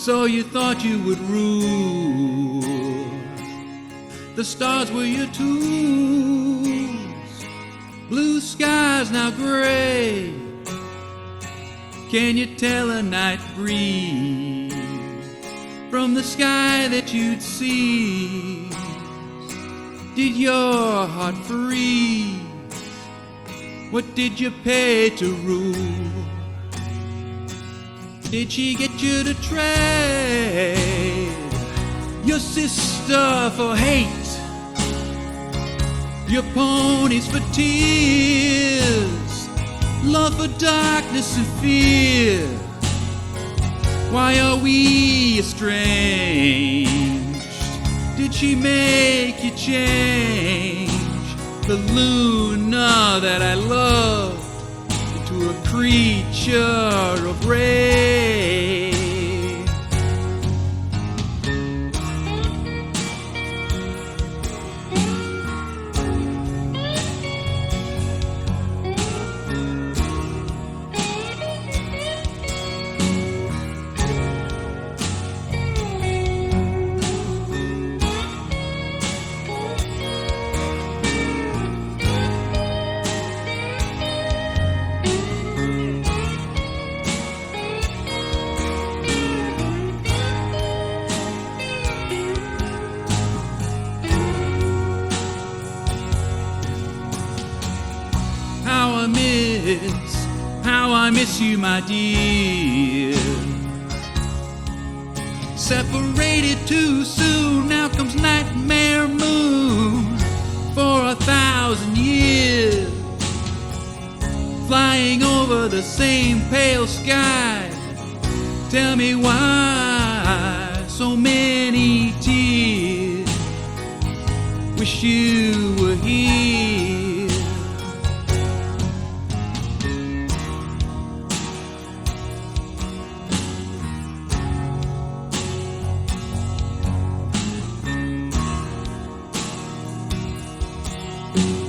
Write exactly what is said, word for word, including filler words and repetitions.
So you thought you would rule. The stars were your tools. Blue skies now gray. Can you tell a night breeze from the sky that you'd see? Did your heart freeze? What did you pay to rule? Did she get you to trade your sister for hate, your ponies for tears, love for darkness and fear? Why are we estranged? Did she make you change the Luna that I loved into a creature of rage? How I miss, how I miss you, my dear. Separated too soon, now comes nightmare moon for a thousand years. Flying over the same pale sky. Tell me why so many tears. Wish you were here. Thank you.